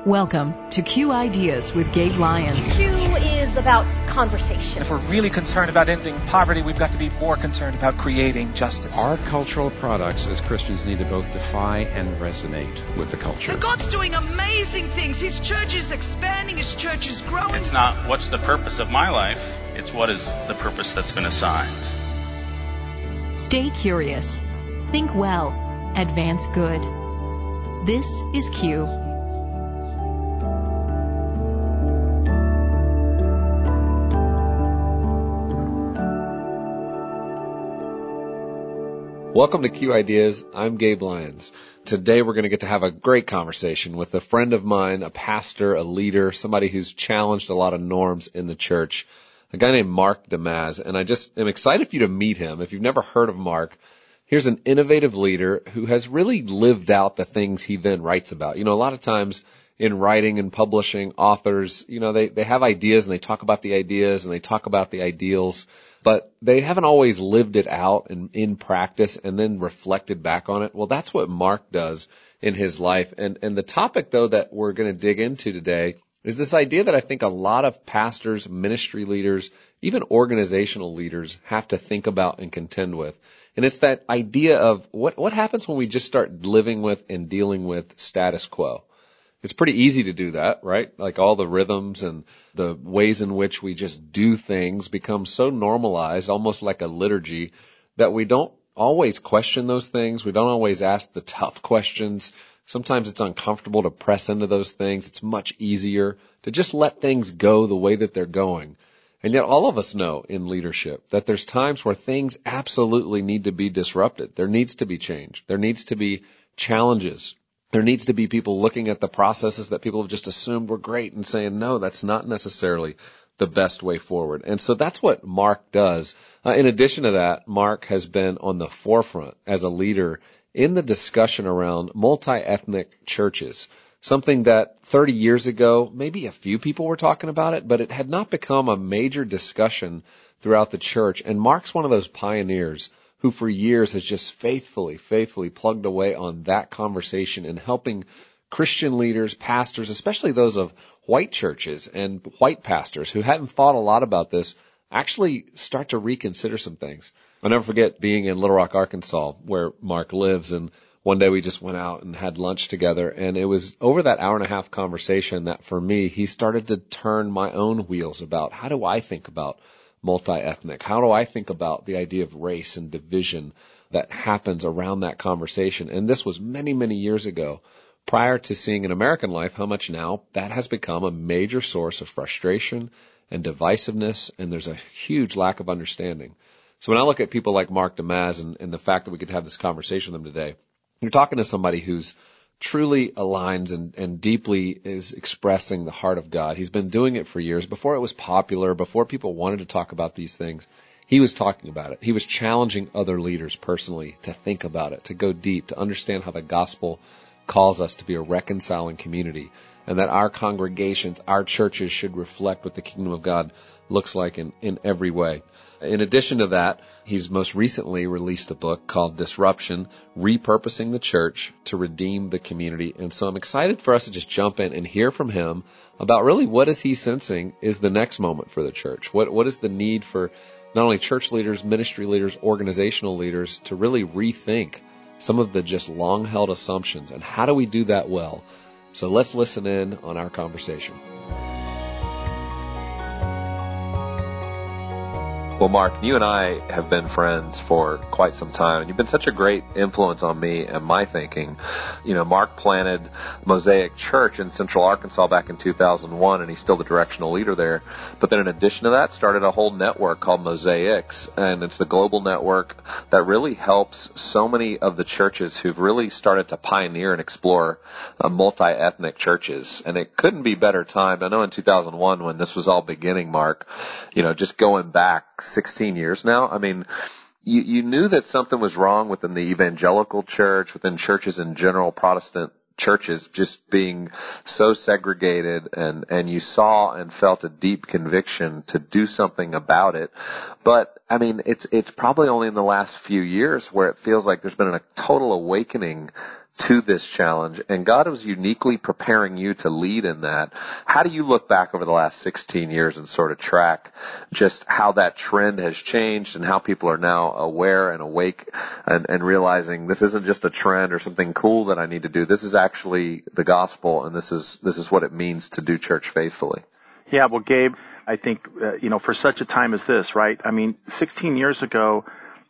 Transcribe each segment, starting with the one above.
Welcome to Q Ideas with Gabe Lyons. Q is about conversation. If we're really concerned about ending poverty, we've got to be more concerned about creating justice. Our cultural products as Christians need to both defy and resonate with the culture. And God's doing amazing things. His church is expanding. His church is growing. It's not what's the purpose of my life. It's what is the purpose that's been assigned. Stay curious. Think well. Advance good. This is Q. Welcome to Q Ideas. I'm Gabe Lyons. Today we're going to get to have a great conversation with a friend of mine, a pastor, a leader, somebody who's challenged a lot of norms in the church, a guy named Mark DeMaz. And I just am excited for you to meet him. If you've never heard of Mark, here's an innovative leader who has really lived out the things he then writes about. You know, a lot of times in writing and publishing, authors, you know, they have ideas and they talk about the ideas and they talk about the ideals, but they haven't always lived it out in practice and then reflected back on it. Well, that's what Mark does in his life. And the topic, though, that we're going to dig into today is this idea that I think a lot of pastors, ministry leaders, even organizational leaders have to think about and contend with. And it's that idea of what happens when we just start living with and dealing with status quo. It's pretty easy to do that, right? Like all the rhythms and the ways in which we just do things become so normalized, almost like a liturgy, that we don't always question those things. We don't always ask the tough questions. Sometimes it's uncomfortable to press into those things. It's much easier to just let things go the way that they're going. And yet all of us know in leadership that there's times where things absolutely need to be disrupted. There needs to be change. There needs to be challenges. There needs to be people looking at the processes that people have just assumed were great and saying, no, that's not necessarily the best way forward. And so that's what Mark does. In addition to that, Mark has been on the forefront as a leader in the discussion around multi-ethnic churches, something that 30 years ago, maybe a few people were talking about it, but it had not become a major discussion throughout the church. And Mark's one of those pioneers who for years has just faithfully plugged away on that conversation and helping Christian leaders, pastors, especially those of white churches and white pastors who hadn't thought a lot about this, actually start to reconsider some things. I'll never forget being in Little Rock, Arkansas, where Mark lives, and one day we just went out and had lunch together, and it was over that hour and a half conversation that for me, he started to turn my own wheels about how do I think about multi-ethnic? How do I think about the idea of race and division that happens around that conversation? And this was many, many years ago, prior to seeing in American life how much now that has become a major source of frustration and divisiveness, and there's a huge lack of understanding. So when I look at people like Mark DeMaz and the fact that we could have this conversation with them today, you're talking to somebody who's truly aligns and deeply is expressing the heart of God. He's been doing it for years. Before it was popular, before people wanted to talk about these things, he was talking about it. He was challenging other leaders personally to think about it, to go deep, to understand how the gospel calls us to be a reconciling community, and that our congregations, our churches should reflect what the kingdom of God looks like in every way. In addition to that, he's most recently released a book called Disruption, Repurposing the Church to Redeem the Community. And so I'm excited for us to just jump in and hear from him about really what is he sensing is the next moment for the church. What is the need for not only church leaders, ministry leaders, organizational leaders to really rethink some of the just long-held assumptions, and how do we do that well? So let's listen in on our conversation. Well, Mark, you and I have been friends for quite some time, and you've been such a great influence on me and my thinking. You know, Mark planted Mosaic Church in Central Arkansas back in 2001, and he's still the directional leader there. But then in addition to that, started a whole network called Mosaics, and it's the global network that really helps so many of the churches who've really started to pioneer and explore multi-ethnic churches. And it couldn't be better timed. I know in 2001 when this was all beginning, Mark, you know, just going back 16 years now. I mean, you knew that something was wrong within the evangelical church, within churches in general, Protestant churches just being so segregated, and you saw and felt a deep conviction to do something about it. But I mean, it's probably only in the last few years where it feels like there's been a total awakening to this challenge, and God was uniquely preparing you to lead in that. How do you look back over the last 16 years and sort of track just how that trend has changed and how people are now aware and awake and realizing this isn't just a trend or something cool that I need to do. This is actually the gospel, and this is what it means to do church faithfully. Yeah, well, Gabe, I think, for such a time as this, right? I mean, 16 years ago,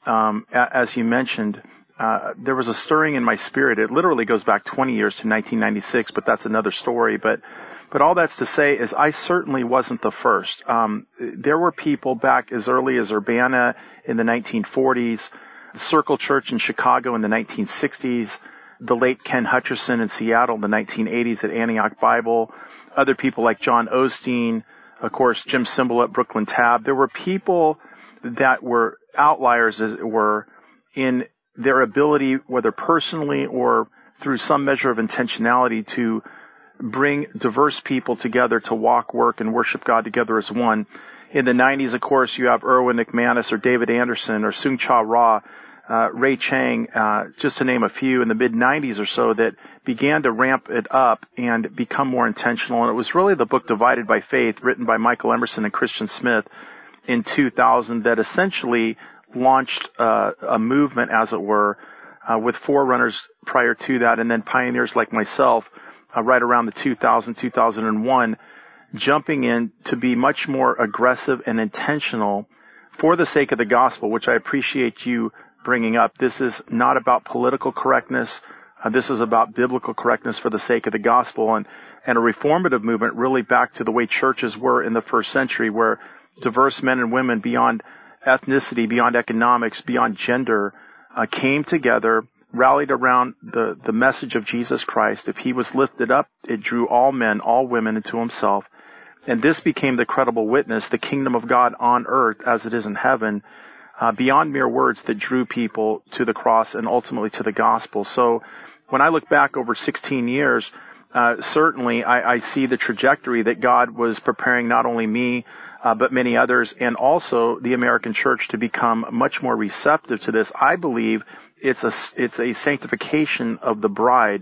as you mentioned, there was a stirring in my spirit. It literally goes back 20 years to 1996, but that's another story. But all that's to say is I certainly wasn't the first. There were people back as early as Urbana in the 1940s, the Circle Church in Chicago in the 1960s, the late Ken Hutcherson in Seattle in the 1980s at Antioch Bible, other people like John Osteen, of course, Jim Cymbal at Brooklyn Tab. There were people that were outliers, as it were, in their ability, whether personally or through some measure of intentionality, to bring diverse people together to walk, work, and worship God together as one. In the 90s, of course, you have Erwin McManus or David Anderson or Sung Cha Ra, Ray Chang, just to name a few in the mid-90s or so, that began to ramp it up and become more intentional. And it was really the book Divided by Faith, written by Michael Emerson and Christian Smith in 2000, that essentially launched a movement, as it were, with forerunners prior to that, and then pioneers like myself right around the 2000-2001, jumping in to be much more aggressive and intentional for the sake of the gospel, which I appreciate you bringing up. This is not about political correctness. This is about biblical correctness for the sake of the gospel, and a reformative movement really back to the way churches were in the first century, where diverse men and women beyond ethnicity, beyond economics, beyond gender, came together, rallied around the message of Jesus Christ. If he was lifted up, it drew all men, all women into himself. And this became the credible witness, the kingdom of God on earth as it is in heaven, beyond mere words that drew people to the cross and ultimately to the gospel. So when I look back over 16 years, certainly I see the trajectory that God was preparing not only me, but many others, and also the American church, to become much more receptive to this. I believe it's a sanctification of the bride.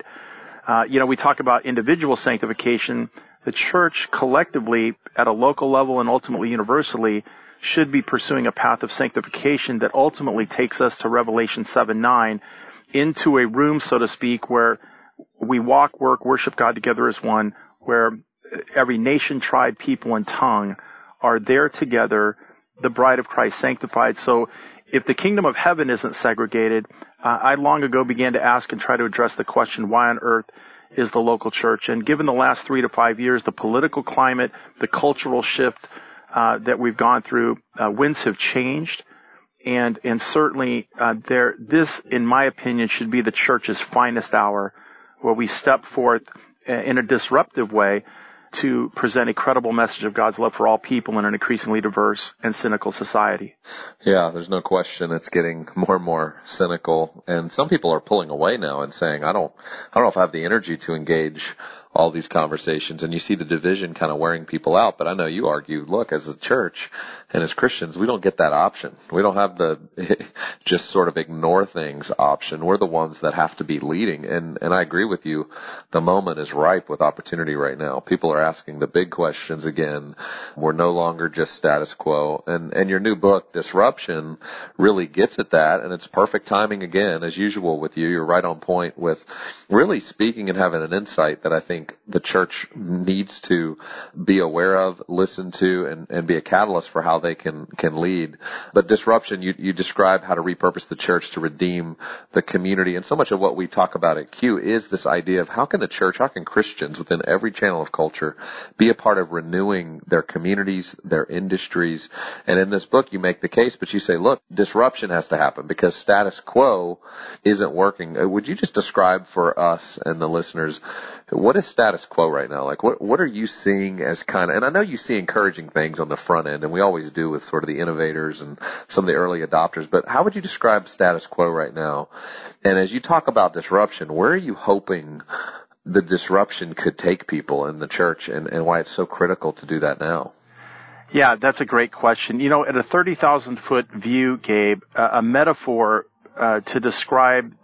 We talk about individual sanctification. The church collectively at a local level and ultimately universally should be pursuing a path of sanctification that ultimately takes us to Revelation 7:9, into a room, so to speak, where we walk, work, worship God together as one, where every nation, tribe, people, and tongue are there together, the bride of Christ sanctified. So if the kingdom of heaven isn't segregated, I long ago began to ask and try to address the question, why on earth is the local church? And given the last 3 to 5 years, the political climate, the cultural shift that we've gone through, winds have changed. And certainly this, in my opinion, should be the church's finest hour, where we step forth in a disruptive way to present a credible message of God's love for all people in an increasingly diverse and cynical society. Yeah, there's no question it's getting more and more cynical, and some people are pulling away now and saying, I don't know if I have the energy to engage all these conversations, and you see the division kind of wearing people out. But I know you argue, look, as a church and as Christians, we don't get that option. We don't have the just sort of ignore things option. We're the ones that have to be leading. And I agree with you. The moment is ripe with opportunity right now. People are asking the big questions again. We're no longer just status quo. And your new book, Disruption, really gets at that. And it's perfect timing again, as usual with you. You're right on point with really speaking and having an insight that I think the church needs to be aware of, listen to, and be a catalyst for how they can lead. But Disruption, you describe how to repurpose the church to redeem the community. And so much of what we talk about at Q is this idea of how can the church, how can Christians within every channel of culture be a part of renewing their communities, their industries. And in this book, you make the case, but you say, look, disruption has to happen because status quo isn't working. Would you just describe for us and the listeners, what is status quo right now? Like, what are you seeing as kind of, and I know you see encouraging things on the front end, and we always do with sort of the innovators and some of the early adopters, but how would you describe status quo right now? And as you talk about disruption, where are you hoping the disruption could take people in the church, and why it's so critical to do that now? Yeah, that's a great question. At a 30,000-foot view, Gabe, a metaphor to describe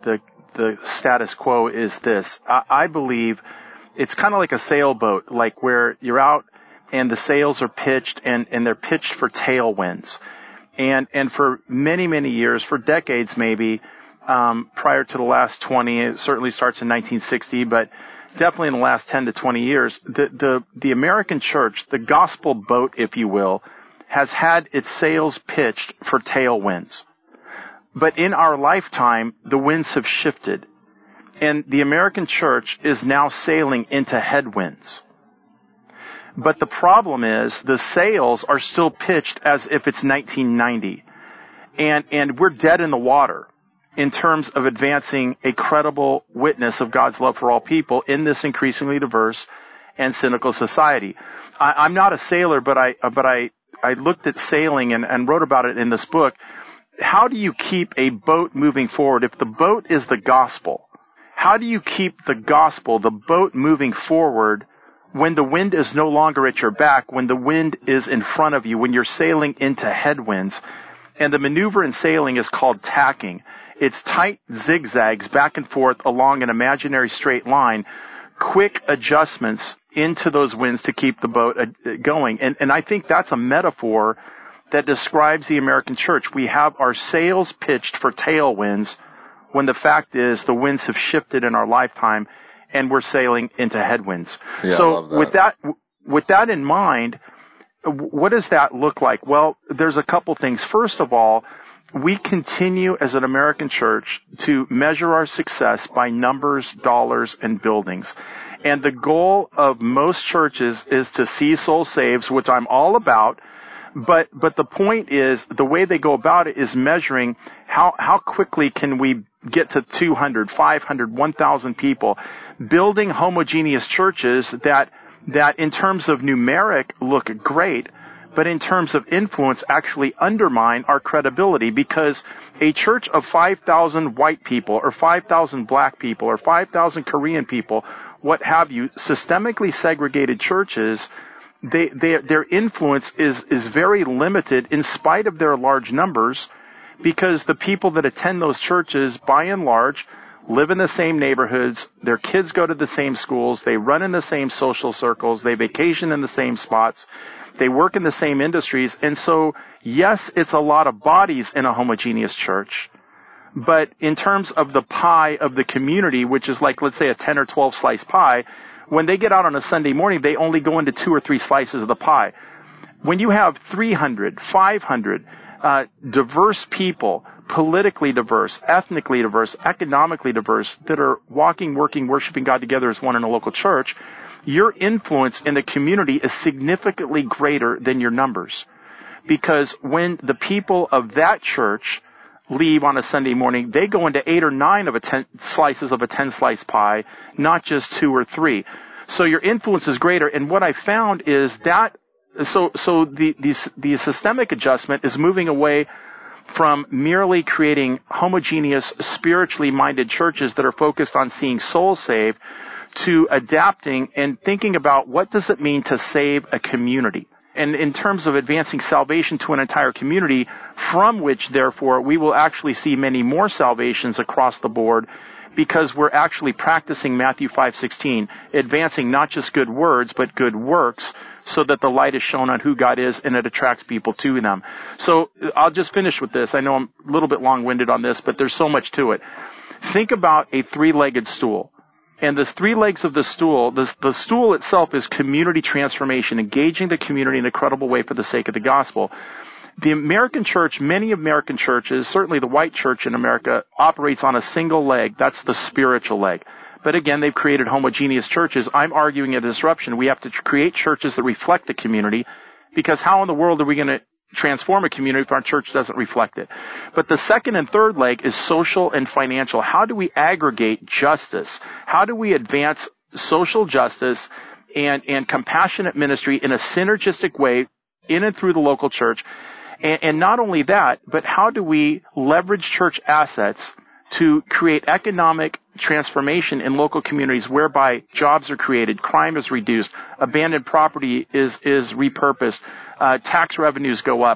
the status quo is this. I believe it's kind of like a sailboat, like where you're out and the sails are pitched and they're pitched for tailwinds. And for many, many years, for decades maybe, prior to the last 20, it certainly starts in 1960, but definitely in the last 10 to 20 years, the American church, the gospel boat, if you will, has had its sails pitched for tailwinds. But in our lifetime, the winds have shifted, and the American church is now sailing into headwinds. But the problem is the sails are still pitched as if it's 1990, and we're dead in the water in terms of advancing a credible witness of God's love for all people in this increasingly diverse and cynical society. I'm not a sailor, but I looked at sailing and wrote about it in this book. How do you keep a boat moving forward? If the boat is the gospel, how do you keep the gospel, the boat, moving forward when the wind is no longer at your back, when the wind is in front of you, when you're sailing into headwinds? And the maneuver in sailing is called tacking. It's tight zigzags back and forth along an imaginary straight line, quick adjustments into those winds to keep the boat going. And I think that's a metaphor that describes the American church. We have our sails pitched for tailwinds when the fact is the winds have shifted in our lifetime and we're sailing into headwinds. Yeah, so I love that. with that in mind, what does that look like? Well, there's a couple things. First of all, we continue as an American church to measure our success by numbers, dollars, and buildings. And the goal of most churches is to see souls saved, which I'm all about. But the point is, the way they go about it is measuring how quickly can we get to 200, 500, 1,000 people, building homogeneous churches that in terms of numeric look great, but in terms of influence actually undermine our credibility, because a church of 5,000 white people or 5,000 black people or 5,000 Korean people, what have you, systemically segregated churches, their influence is very limited in spite of their large numbers, because the people that attend those churches, by and large, live in the same neighborhoods, their kids go to the same schools, they run in the same social circles, they vacation in the same spots, they work in the same industries. And so, yes, it's a lot of bodies in a homogeneous church, but in terms of the pie of the community, which is like, let's say, a 10 or 12 slice pie, when they get out on a Sunday morning, they only go into 2 or 3 slices of the pie. When you have 300, 500 diverse people, politically diverse, ethnically diverse, economically diverse, that are walking, working, worshiping God together as one in a local church, your influence in the community is significantly greater than your numbers. Because when the people of that church leave on a Sunday morning, they go into 8 or 9 of slices of a 10-slice pie, not just 2 or 3. So your influence is greater. And what I found is that the systemic adjustment is moving away from merely creating homogeneous, spiritually minded churches that are focused on seeing souls saved, to adapting and thinking about what does it mean to save a community. And in terms of advancing salvation to an entire community, from which, therefore, we will actually see many more salvations across the board, because we're actually practicing Matthew 5:16, advancing not just good words, but good works, so that the light is shown on who God is and it attracts people to them. So I'll just finish with this. I know I'm a little bit long-winded on this, but there's so much to it. Think about a 3-legged stool. And the 3 legs of the stool, the stool itself is community transformation, engaging the community in a credible way for the sake of the gospel. The American church, many American churches, certainly the white church in America, operates on a single leg. That's the spiritual leg. But again, they've created homogeneous churches. I'm arguing a disruption. We have to create churches that reflect the community, because how in the world are we going to transform a community if our church doesn't reflect it? But the second and third leg is social and financial. How do we aggregate justice? How do we advance social justice and compassionate ministry in a synergistic way in and through the local church? And not only that, but how do we leverage church assets to create economic transformation in local communities, whereby jobs are created, crime is reduced, abandoned property is repurposed, tax revenues go up,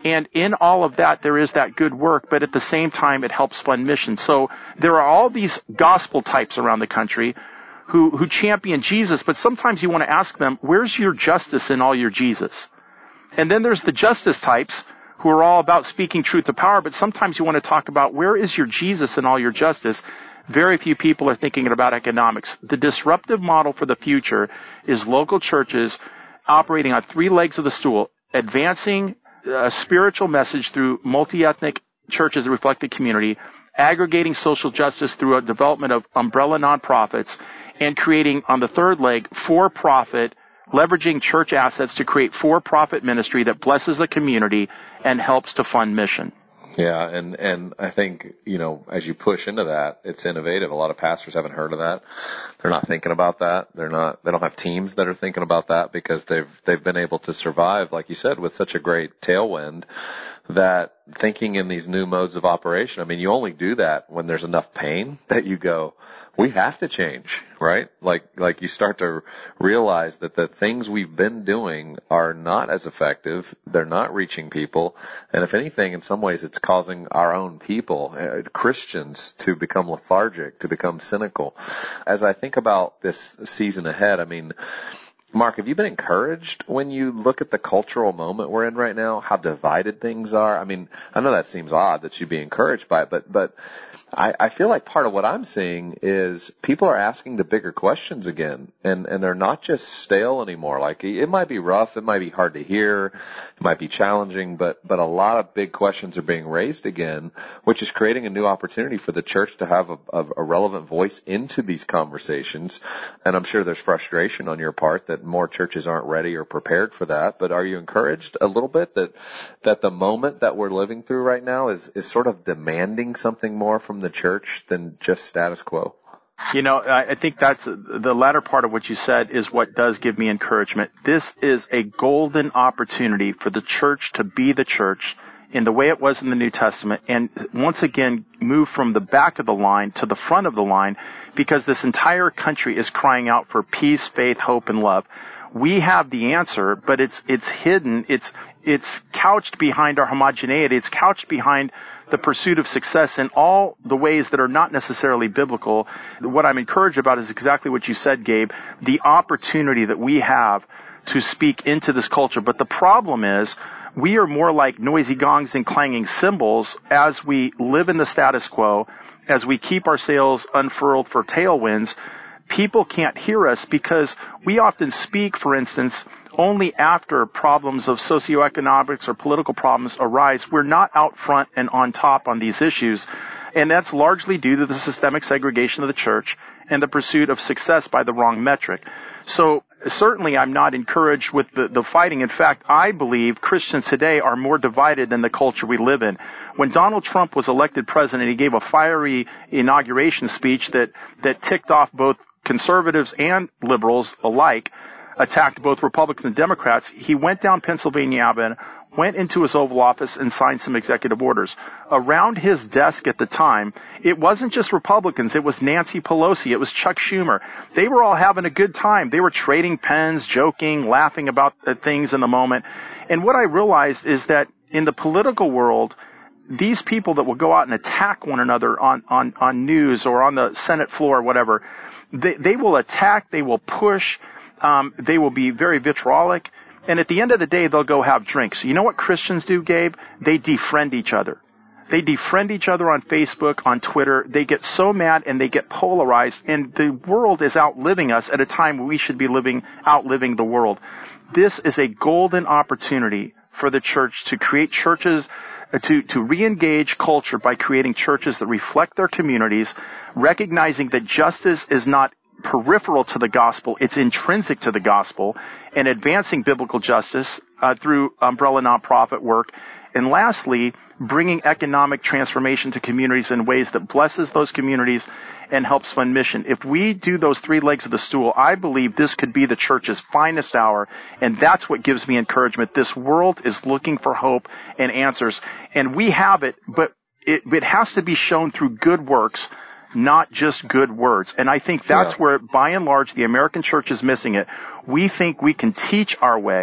And in all of that, there is that good work, but at the same time, it helps fund missions. So there are all these gospel types around the country who champion Jesus, but sometimes you want to ask them, where's your justice in all your Jesus? And then there's the justice types who are all about speaking truth to power, but sometimes you want to talk about where is your Jesus in all your justice? Very few people are thinking about economics. The disruptive model for the future is local churches operating on three legs of the stool, advancing a spiritual message through multi-ethnic churches that reflect the community, aggregating social justice through a development of umbrella nonprofits, and creating, on the third leg, for-profit, leveraging church assets to create for-profit ministry that blesses the community and helps to fund mission. Yeah, and I think, as you push into that, it's innovative. A lot of pastors haven't heard of that. They're not thinking about that. They don't have teams that are thinking about that because they've been able to survive, like you said, with such a great tailwind, that thinking in these new modes of operation, I mean, you only do that when there's enough pain that you go, we have to change, right? Like you start to realize that the things we've been doing are not as effective. They're not reaching people. And if anything, in some ways, it's causing our own people, Christians, to become lethargic, to become cynical. As I think about this season ahead, I mean, Mark, have you been encouraged when you look at the cultural moment we're in right now, how divided things are? I mean, I know that seems odd that you'd be encouraged by it, but I feel like part of what I'm seeing is people are asking the bigger questions again, and they're not just stale anymore. Like, it might be rough, it might be hard to hear, it might be challenging, but a lot of big questions are being raised again, which is creating a new opportunity for the church to have a relevant voice into these conversations. And I'm sure there's frustration on your part that more churches aren't ready or prepared for that. But are you encouraged a little bit that the moment that we're living through right now is sort of demanding something more from the church than just status quo? I think that's the latter part of what you said is what does give me encouragement. This is a golden opportunity for the church to be the church in the way it was in the New Testament, and once again move from the back of the line to the front of the line, because this entire country is crying out for peace, faith, hope, and love. We have the answer, but it's hidden. It's couched behind our homogeneity. It's couched behind the pursuit of success in all the ways that are not necessarily biblical. What I'm encouraged about is exactly what you said, Gabe, the opportunity that we have to speak into this culture. But the problem is we are more like noisy gongs and clanging cymbals as we live in the status quo, as we keep our sails unfurled for tailwinds. People can't hear us because we often speak, for instance, only after problems of socioeconomics or political problems arise. We're not out front and on top on these issues, and that's largely due to the systemic segregation of the church and the pursuit of success by the wrong metric. So certainly I'm not encouraged with the fighting. In fact, I believe Christians today are more divided than the culture we live in. When Donald Trump was elected president, he gave a fiery inauguration speech that ticked off both conservatives and liberals alike, attacked both Republicans and Democrats. He went down Pennsylvania Avenue, went into his Oval Office, and signed some executive orders. Around his desk at the time, it wasn't just Republicans. It was Nancy Pelosi. It was Chuck Schumer. They were all having a good time. They were trading pens, joking, laughing about things in the moment. And what I realized is that in the political world, these people that will go out and attack one another on news or on the Senate floor or whatever, they will attack, they will push, they will be very vitriolic, and at the end of the day, they'll go have drinks. You know what Christians do, Gabe? They defriend each other. They defriend each other on Facebook, on Twitter. They get so mad and they get polarized, and the world is outliving us at a time when we should be outliving the world. This is a golden opportunity for the church to create churches, to re-engage culture by creating churches that reflect their communities, recognizing that justice is not peripheral to the gospel, it's intrinsic to the gospel, and advancing biblical justice through umbrella nonprofit work. And lastly, bringing economic transformation to communities in ways that blesses those communities and helps fund mission. If we do those three legs of the stool, I believe this could be the church's finest hour, and that's what gives me encouragement. This world is looking for hope and answers, and we have it, but it has to be shown through good works, not just good words. And I think that's where, by and large, the American church is missing it. We think we can teach our way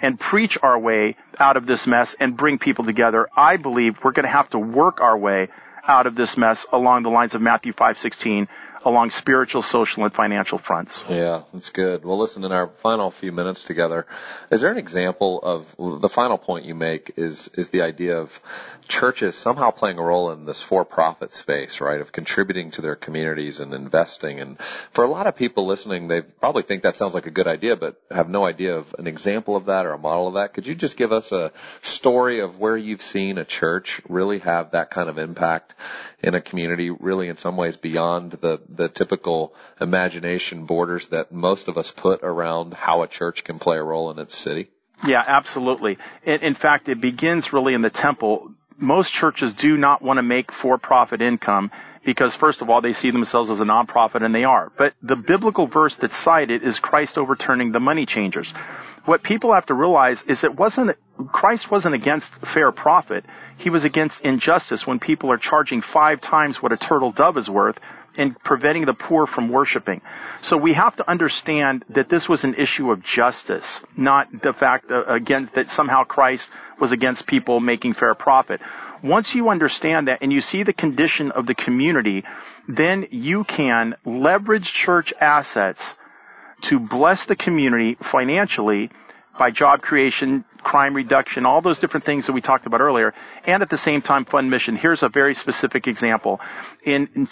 and preach our way out of this mess and bring people together. I believe we're going to have to work our way out of this mess along the lines of Matthew 5:16, along spiritual, social, and financial fronts. Yeah, that's good. Well, listen, in our final few minutes together, is there an example of the final point you make is the idea of churches somehow playing a role in this for-profit space, right, of contributing to their communities and investing? And for a lot of people listening, they probably think that sounds like a good idea, but have no idea of an example of that or a model of that. Could you just give us a story of where you've seen a church really have that kind of impact in a community, really in some ways beyond the typical imagination borders that most of us put around how a church can play a role in its city? Yeah, absolutely. In fact, it begins really in the temple. Most churches do not want to make for-profit income because, first of all, they see themselves as a nonprofit, and they are. But the biblical verse that's cited is Christ overturning the money changers. What people have to realize is Christ wasn't against fair profit. He was against injustice when people are charging 5 times what a turtle dove is worth and preventing the poor from worshiping. So we have to understand that this was an issue of justice, not the fact that somehow Christ was against people making fair profit. Once you understand that and you see the condition of the community, then you can leverage church assets to bless the community financially by job creation, crime reduction, all those different things that we talked about earlier, and at the same time fund mission. Here's a very specific example. In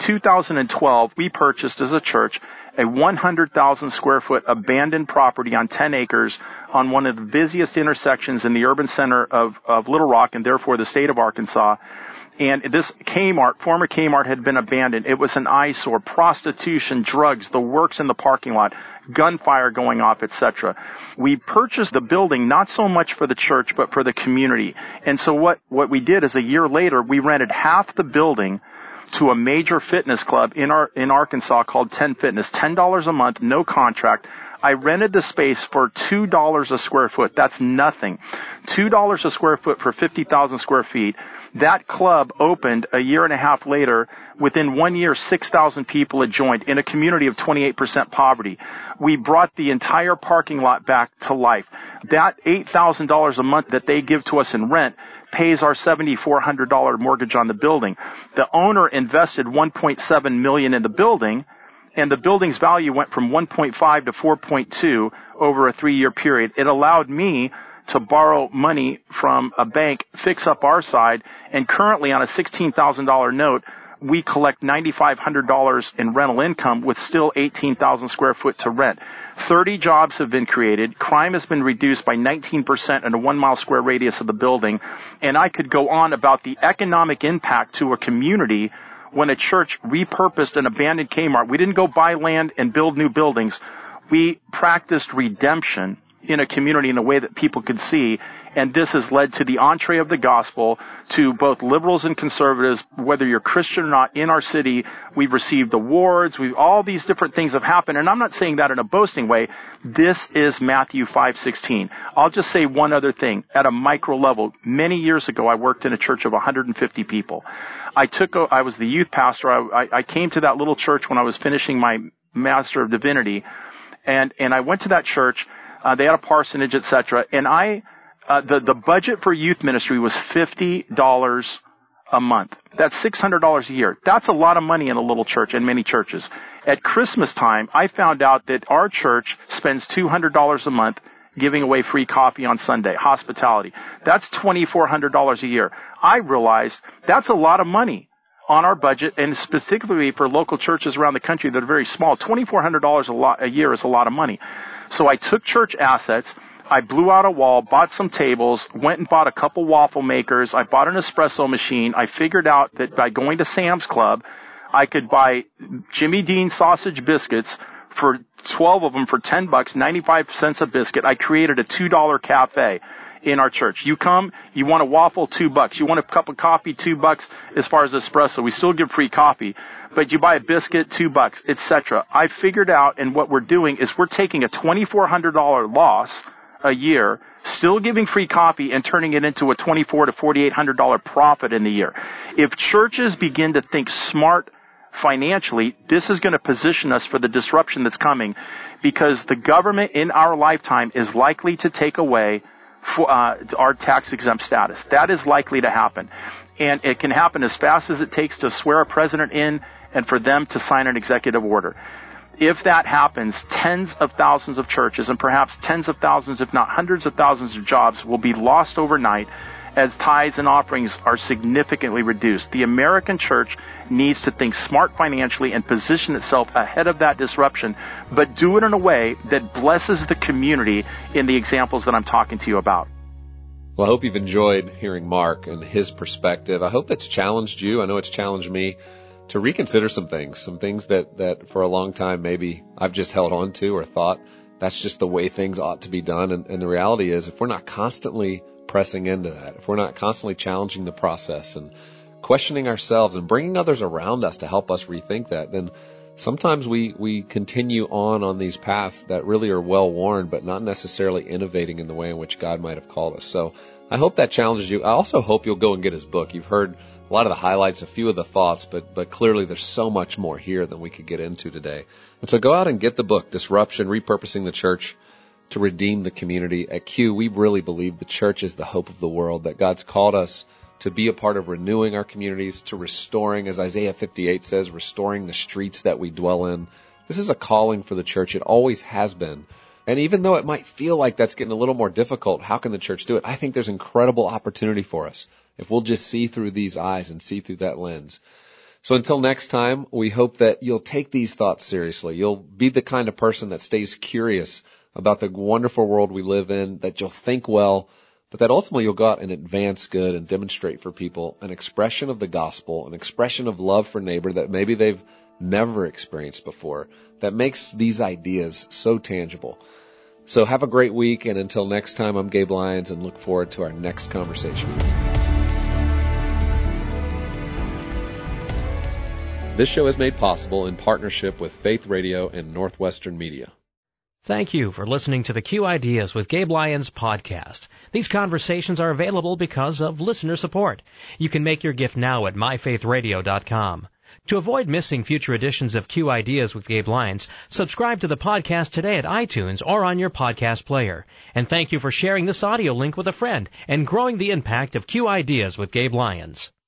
2012, we purchased as a church a 100,000 square foot abandoned property on 10 acres on one of the busiest intersections in the urban center of Little Rock and therefore the state of Arkansas. And this former Kmart had been abandoned. It was an eyesore, prostitution, drugs, the works in the parking lot, gunfire going off, etc. We purchased the building not so much for the church, but for the community. And so what we did is a year later, we rented half the building to a major fitness club in Arkansas called 10 Fitness, $10 a month, no contract. I rented the space for $2 a square foot. That's nothing. $2 a square foot for 50,000 square feet. That club opened a year and a half later. Within 1 year, 6,000 people had joined in a community of 28% poverty. We brought the entire parking lot back to life. That $8,000 a month that they give to us in rent pays our $7,400 mortgage on the building. The owner invested $1.7 million in the building, and the building's value went from 1.5 to 4.2 over a 3-year period. It allowed me to borrow money from a bank, fix up our side, and currently on a $16,000 note, we collect $9,500 in rental income with still 18,000 square foot to rent. 30 jobs have been created. Crime has been reduced by 19% in a 1 mile square radius of the building. And I could go on about the economic impact to a community when a church repurposed an abandoned Kmart. We didn't go buy land and build new buildings. We practiced redemption in a community in a way that people could see, and this has led to the entree of the gospel to both liberals and conservatives, whether you're Christian or not, in our city. We've received awards, all these different things have happened, and I'm not saying that in a boasting way. This is Matthew 5:16. I'll just say one other thing. At a micro level, many years ago, I worked in a church of 150 people. I was the youth pastor. I came to that little church when I was finishing my Master of Divinity, and I went to that church. They had a parsonage, etc. And the budget for youth ministry was $50 a month. That's $600 a year. That's a lot of money in a little church and many churches. At Christmas time, I found out that our church spends $200 a month giving away free coffee on Sunday, hospitality. That's $2,400 a year. I realized that's a lot of money on our budget, and specifically for local churches around the country that are very small. $2,400 a year is a lot of money. So I took church assets, I blew out a wall, bought some tables, went and bought a couple waffle makers, I bought an espresso machine. I figured out that by going to Sam's Club, I could buy Jimmy Dean sausage biscuits for 12 of them for $10, 95 cents a biscuit. I created a $2 cafe in our church. You come, you want a waffle, $2. You want a cup of coffee, $2 as far as espresso. We still give free coffee. But you buy a biscuit, $2, etc. I figured out, and what we're doing is we're taking a $2,400 loss a year, still giving free coffee, and turning it into a $2,400 to $4,800 profit in the year. If churches begin to think smart financially, this is going to position us for the disruption that's coming, because the government in our lifetime is likely to take away for our tax-exempt status. That is likely to happen. And it can happen as fast as it takes to swear a president in and for them to sign an executive order. If that happens, tens of thousands of churches and perhaps tens of thousands, if not hundreds of thousands of jobs will be lost overnight as tithes and offerings are significantly reduced. The American church needs to think smart financially and position itself ahead of that disruption, but do it in a way that blesses the community in the examples that I'm talking to you about. Well, I hope you've enjoyed hearing Mark and his perspective. I hope it's challenged you. I know it's challenged me to reconsider some things that for a long time maybe I've just held on to or thought that's just the way things ought to be done. And the reality is, if we're not constantly pressing into that, if we're not constantly challenging the process and questioning ourselves and bringing others around us to help us rethink that, then sometimes we continue on these paths that really are well-worn, but not necessarily innovating in the way in which God might have called us. So I hope that challenges you. I also hope you'll go and get his book. You've heard a lot of the highlights, a few of the thoughts, but clearly there's so much more here than we could get into today. And so go out and get the book, Disruption, Repurposing the Church to Redeem the Community. At Q, we really believe the church is the hope of the world, that God's called us to be a part of renewing our communities, to restoring, as Isaiah 58 says, restoring the streets that we dwell in. This is a calling for the church. It always has been. And even though it might feel like that's getting a little more difficult, how can the church do it? I think there's incredible opportunity for us if we'll just see through these eyes and see through that lens. So until next time, we hope that you'll take these thoughts seriously. You'll be the kind of person that stays curious about the wonderful world we live in, that you'll think well, but that ultimately you'll go out and advance good and demonstrate for people an expression of the gospel, an expression of love for neighbor that maybe they've never experienced before, that makes these ideas so tangible. So have a great week, and until next time, I'm Gabe Lyons, and look forward to our next conversation. This show is made possible in partnership with Faith Radio and Northwestern Media. Thank you for listening to the Q Ideas with Gabe Lyons podcast. These conversations are available because of listener support. You can make your gift now at myfaithradio.com. To avoid missing future editions of Q Ideas with Gabe Lyons, subscribe to the podcast today at iTunes or on your podcast player. And thank you for sharing this audio link with a friend and growing the impact of Q Ideas with Gabe Lyons.